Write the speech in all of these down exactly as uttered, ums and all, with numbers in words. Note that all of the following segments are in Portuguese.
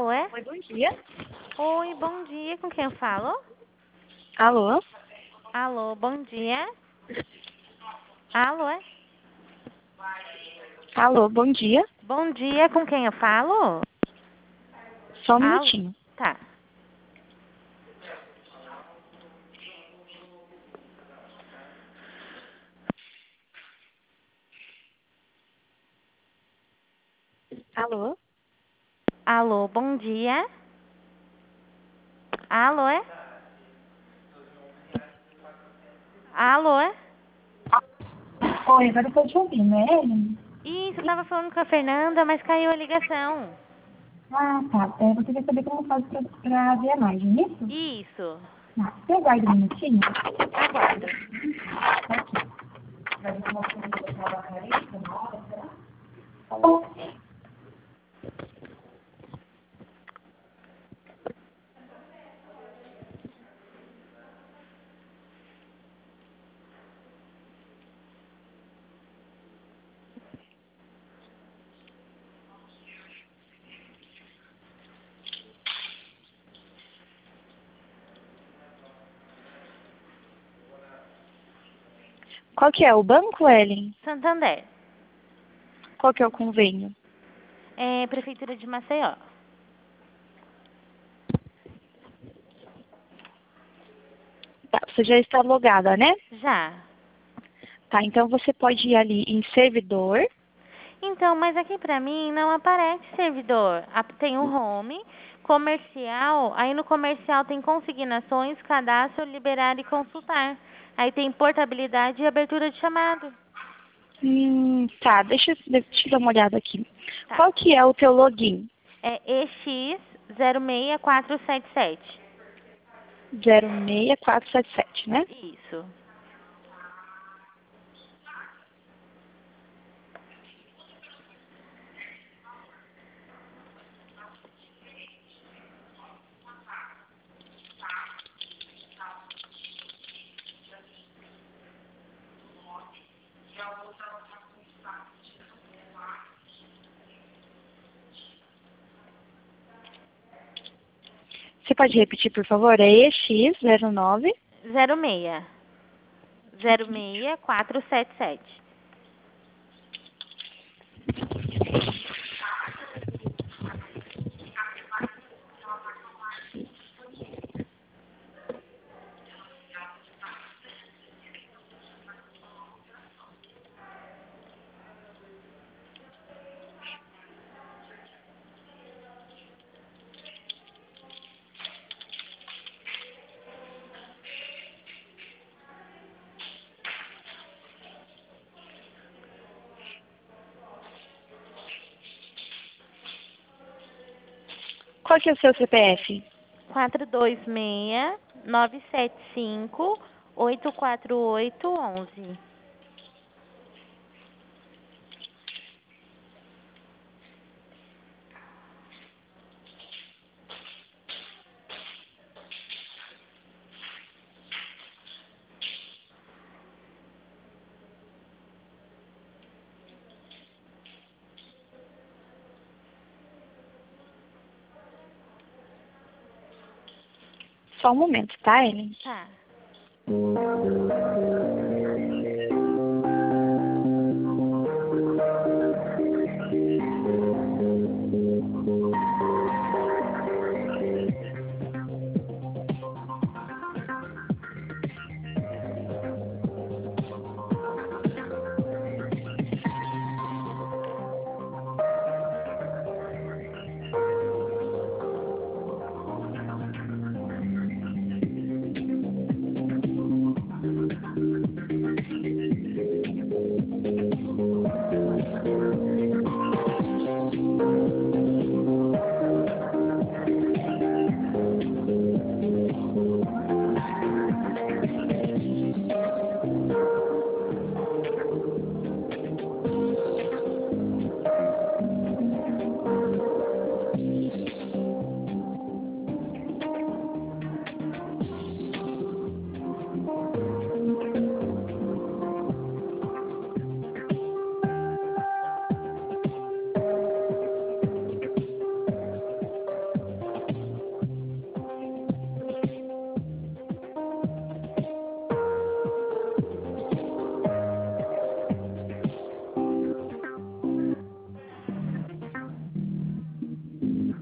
Alô, é? Oi, bom dia. Oi, bom dia. Com quem eu falo? Alô? Alô, bom dia. Alô, é? Alô, bom dia. Bom dia. Com quem eu falo? Só um Alô? minutinho. Tá. Alô? Alô, bom dia. Alô, é? Alô, é? Oi, agora eu tô te ouvindo, é ele? Isso, eu tava falando com a Fernanda, mas caiu a ligação. Ah, tá. É, você quer saber como faz pra, pra ver a imagem, isso? Isso. Ah, você aguarda um minutinho? Aguardo. Qual que é o banco, Ellen? Santander. Qual que é o convênio? É Prefeitura de Maceió. Tá, você já está logada, né? Já. Tá, então você pode ir ali em servidor. Então, mas aqui pra mim não aparece servidor. A- Tem o home, comercial, aí no comercial tem consignações, cadastro, liberar e consultar. Aí tem portabilidade e abertura de chamado. Hum, tá, deixa, eu- deixa eu dar uma olhada aqui. Tá. Qual que é o teu login? É E X zero seis quatro sete sete. zero seis quatro sete sete, né? Isso. Você pode repetir, por favor? É E X zero nove. Zero seis. Zero seis quatro sete sete. Qual que é o seu C P F? Quatro dois seis nove sete cinco oito quatro oito onze. Só um momento, tá, Ellen? Tá.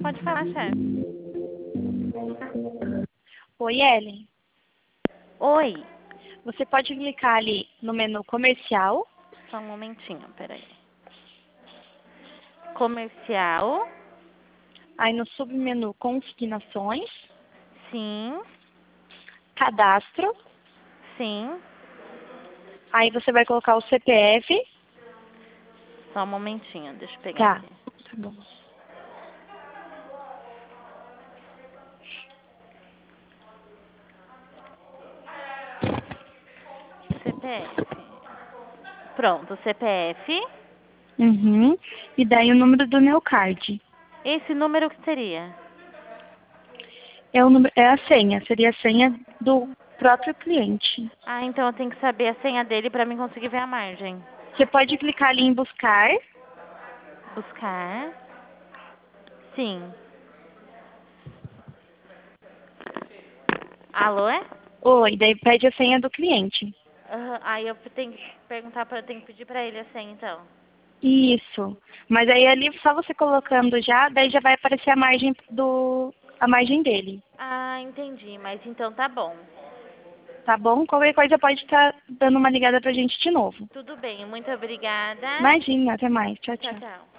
Pode falar, chefe. Oi, Ellen. Oi. Você pode clicar ali no menu comercial. Só um momentinho, peraí. Comercial. Aí no submenu consignações. Sim. Cadastro. Sim. Aí você vai colocar o C P F. Só um momentinho, deixa eu pegar Tá. aqui. Tá bom. C P F. Pronto, C P F. Uhum. E daí o número do Neocard. Esse número que seria? É, o número, é a senha. Seria a senha do próprio cliente. Ah, então eu tenho que saber a senha dele para mim conseguir ver a margem. Você pode clicar ali em buscar. Buscar. Sim. Alô, é? Oi, daí pede a senha do cliente. Aham, aí eu tenho que perguntar para, eu tenho que pedir para ele a senha, então. Isso. Mas aí ali, só você colocando já, daí já vai aparecer a margem do a margem dele. Ah, entendi, mas então tá bom. Tá bom? Qualquer coisa pode estar dando uma ligada pra gente de novo. Tudo bem, muito obrigada. Imagina, até mais. Tchau, Tchau, tchau. tchau.